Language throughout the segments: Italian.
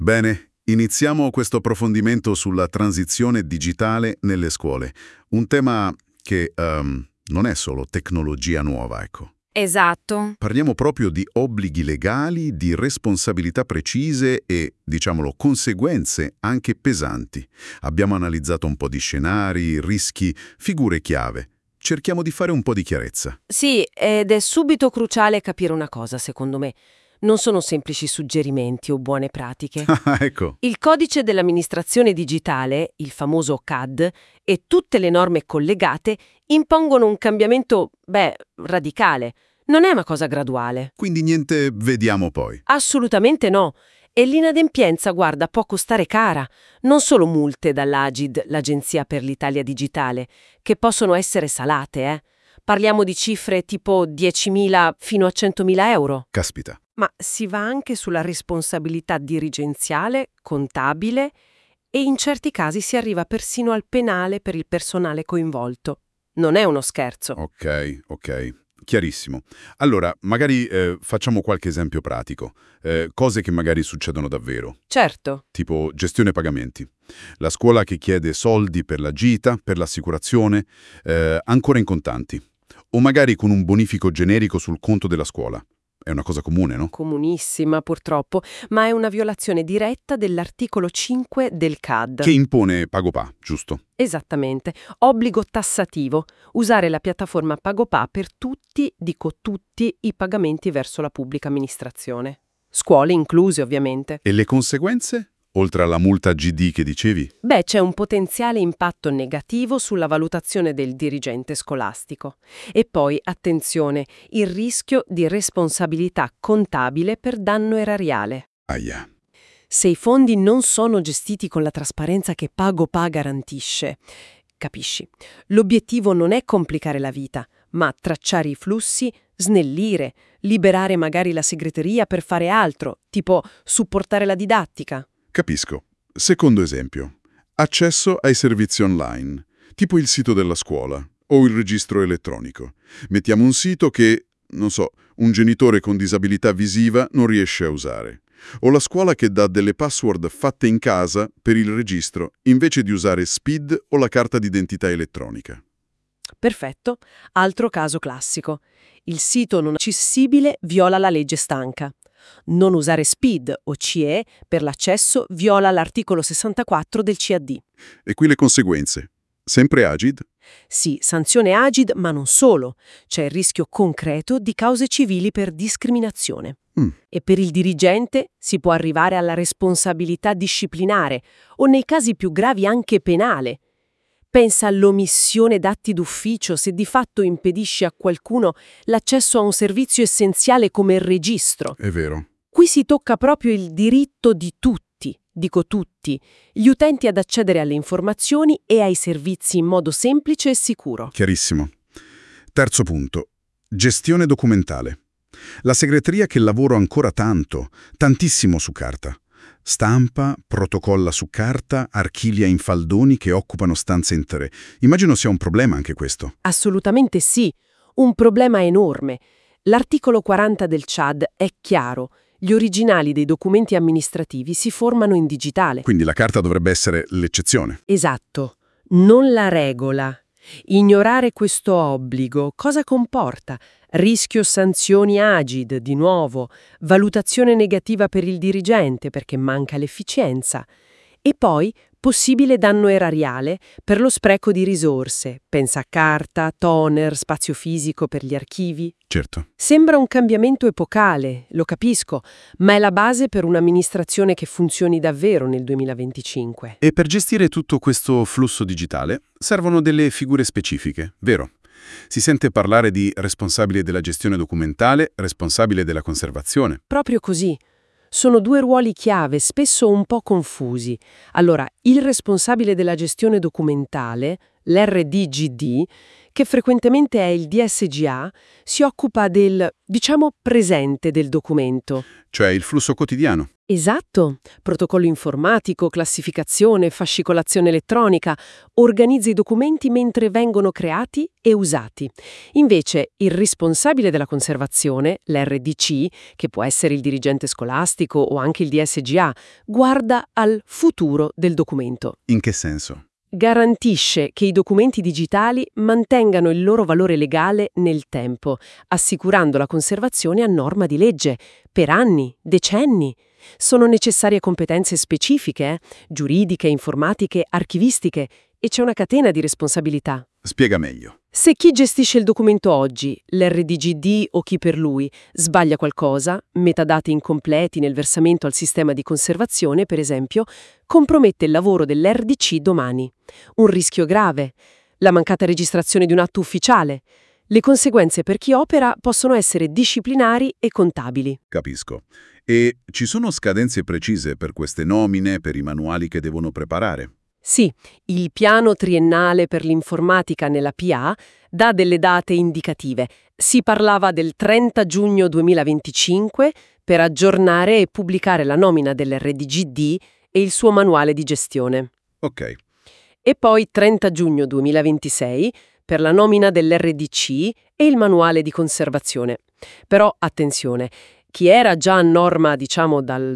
Bene, iniziamo questo approfondimento sulla transizione digitale nelle scuole. Un tema che non è solo tecnologia nuova, ecco. Esatto. Parliamo proprio di obblighi legali, di responsabilità precise e, diciamolo, conseguenze anche pesanti. Abbiamo analizzato un po' di scenari, rischi, figure chiave. Cerchiamo di fare un po' di chiarezza. Sì, ed è subito cruciale capire una cosa, secondo me. Non sono semplici suggerimenti o buone pratiche. Ah, ecco. Il codice dell'amministrazione digitale, il famoso CAD, e tutte le norme collegate impongono un cambiamento, radicale. Non è una cosa graduale. Quindi niente vediamo poi. Assolutamente no. E l'inadempienza, guarda, può costare cara. Non solo multe dall'Agid, l'Agenzia per l'Italia Digitale, che possono essere salate, Parliamo di cifre tipo 10.000 fino a 100.000 euro. Caspita. Ma si va anche sulla responsabilità dirigenziale, contabile e in certi casi si arriva persino al penale per il personale coinvolto. Non è uno scherzo. Ok. Chiarissimo. Allora, magari facciamo qualche esempio pratico. Cose che magari succedono davvero. Certo. Tipo gestione pagamenti. La scuola che chiede soldi per la gita, per l'assicurazione, ancora in contanti. O magari con un bonifico generico sul conto della scuola. È una cosa comune, no? Comunissima, purtroppo, ma è una violazione diretta dell'articolo 5 del CAD. Che impone PagoPA, giusto? Esattamente. Obbligo tassativo. Usare la piattaforma PagoPA per tutti, dico tutti, i pagamenti verso la pubblica amministrazione. Scuole incluse, ovviamente. E le conseguenze? Oltre alla multa GD che dicevi? C'è un potenziale impatto negativo sulla valutazione del dirigente scolastico. E poi, attenzione, il rischio di responsabilità contabile per danno erariale. Ahia. Se i fondi non sono gestiti con la trasparenza che PagoPA garantisce, capisci, l'obiettivo non è complicare la vita, ma tracciare i flussi, snellire, liberare magari la segreteria per fare altro, tipo supportare la didattica. Capisco. Secondo esempio. Accesso ai servizi online, tipo il sito della scuola o il registro elettronico. Mettiamo un sito che, non so, un genitore con disabilità visiva non riesce a usare. O la scuola che dà delle password fatte in casa per il registro, invece di usare SPID o la carta d'identità elettronica. Perfetto. Altro caso classico. Il sito non accessibile viola la legge stanca. Non usare SPID o CE per l'accesso viola l'articolo 64 del CAD. E qui le conseguenze. Sempre Agid? Sì, sanzione Agid, ma non solo. C'è il rischio concreto di cause civili per discriminazione. E per il dirigente si può arrivare alla responsabilità disciplinare o nei casi più gravi anche penale. Pensa all'omissione d'atti d'ufficio se di fatto impedisce a qualcuno l'accesso a un servizio essenziale come il registro. È vero. Qui si tocca proprio il diritto di tutti, dico tutti, gli utenti ad accedere alle informazioni e ai servizi in modo semplice e sicuro. Chiarissimo. Terzo punto. Gestione documentale. La segreteria che lavora ancora tanto, tantissimo su carta. Stampa, protocolla su carta, archivia in faldoni che occupano stanze intere. Immagino sia un problema anche questo. Assolutamente sì, un problema enorme. L'articolo 40 del CAD è chiaro. Gli originali dei documenti amministrativi si formano in digitale. Quindi la carta dovrebbe essere l'eccezione. Esatto, non la regola. Ignorare questo obbligo cosa comporta? Rischio sanzioni Agid, di nuovo, valutazione negativa per il dirigente perché manca l'efficienza e poi possibile danno erariale per lo spreco di risorse, pensa a carta, toner, spazio fisico per gli archivi. Certo. Sembra un cambiamento epocale, lo capisco, ma è la base per un'amministrazione che funzioni davvero nel 2025. E per gestire tutto questo flusso digitale servono delle figure specifiche, vero? Si sente parlare di responsabile della gestione documentale, responsabile della conservazione. Proprio così. Sono due ruoli chiave, spesso un po' confusi. Allora, il responsabile della gestione documentale, L'RDGD, che frequentemente è il DSGA, si occupa del, diciamo, presente del documento. Cioè il flusso quotidiano. Esatto. Protocollo informatico, classificazione, fascicolazione elettronica, organizza i documenti mentre vengono creati e usati. Invece, il responsabile della conservazione, l'RDC, che può essere il dirigente scolastico o anche il DSGA, guarda al futuro del documento. In che senso? Garantisce che i documenti digitali mantengano il loro valore legale nel tempo, assicurando la conservazione a norma di legge, per anni, decenni. Sono necessarie competenze specifiche, giuridiche, informatiche, archivistiche, e c'è una catena di responsabilità. Spiega meglio. Se chi gestisce il documento oggi, l'RDGD o chi per lui, sbaglia qualcosa, metadati incompleti nel versamento al sistema di conservazione, per esempio, compromette il lavoro dell'RDC domani. Un rischio grave, la mancata registrazione di un atto ufficiale. Le conseguenze per chi opera possono essere disciplinari e contabili. Capisco. E ci sono scadenze precise per queste nomine, per i manuali che devono preparare? Sì, il piano triennale per l'informatica nella PA dà delle date indicative. Si parlava del 30 giugno 2025 per aggiornare e pubblicare la nomina dell'RDGD e il suo manuale di gestione. Ok. E poi 30 giugno 2026 per la nomina dell'RDC e il manuale di conservazione. Però, attenzione, chi era già a norma, diciamo, dal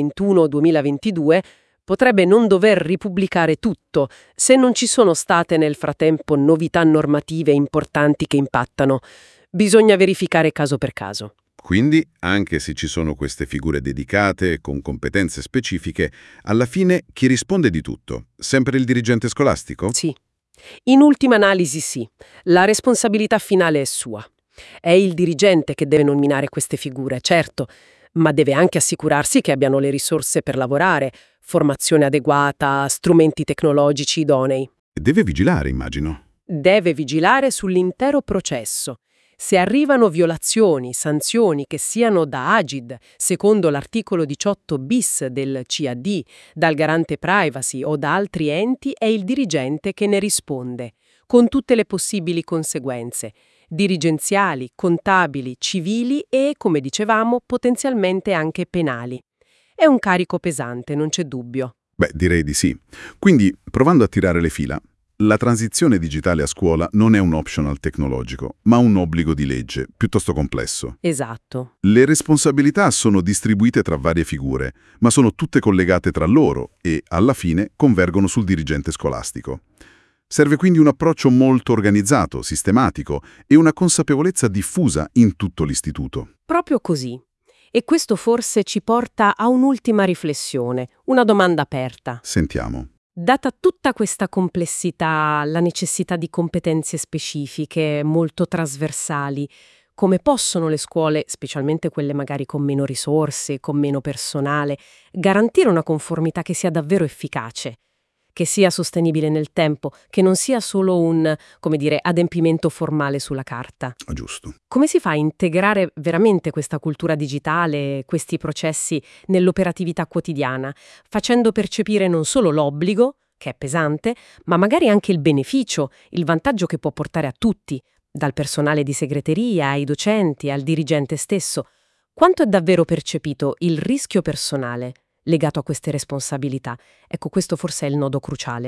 2021-2022 potrebbe non dover ripubblicare tutto se non ci sono state nel frattempo novità normative importanti che impattano. Bisogna verificare caso per caso. Quindi, anche se ci sono queste figure dedicate, con competenze specifiche, alla fine chi risponde di tutto? Sempre il dirigente scolastico? Sì. In ultima analisi sì. La responsabilità finale è sua. È il dirigente che deve nominare queste figure, certo, ma deve anche assicurarsi che abbiano le risorse per lavorare, formazione adeguata, strumenti tecnologici idonei. Deve vigilare, immagino. Deve vigilare sull'intero processo. Se arrivano violazioni, sanzioni che siano da Agid, secondo l'articolo 18 bis del CAD, dal garante privacy o da altri enti, è il dirigente che ne risponde, con tutte le possibili conseguenze, dirigenziali, contabili, civili e, come dicevamo, potenzialmente anche penali. È un carico pesante, non c'è dubbio. Beh, direi di sì. Quindi, provando a tirare le fila, la transizione digitale a scuola non è un optional tecnologico, ma un obbligo di legge, piuttosto complesso. Esatto. Le responsabilità sono distribuite tra varie figure, ma sono tutte collegate tra loro e, alla fine, convergono sul dirigente scolastico. Serve quindi un approccio molto organizzato, sistematico e una consapevolezza diffusa in tutto l'istituto. Proprio così. E questo forse ci porta a un'ultima riflessione, una domanda aperta. Sentiamo. Data tutta questa complessità, la necessità di competenze specifiche, molto trasversali, come possono le scuole, specialmente quelle magari con meno risorse, con meno personale, garantire una conformità che sia davvero efficace, che sia sostenibile nel tempo, che non sia solo un, come dire, adempimento formale sulla carta? Giusto. Come si fa a integrare veramente questa cultura digitale, questi processi nell'operatività quotidiana, facendo percepire non solo l'obbligo, che è pesante, ma magari anche il beneficio, il vantaggio che può portare a tutti, dal personale di segreteria ai docenti, al dirigente stesso? Quanto è davvero percepito il rischio personale legato a queste responsabilità? Ecco, questo forse è il nodo cruciale.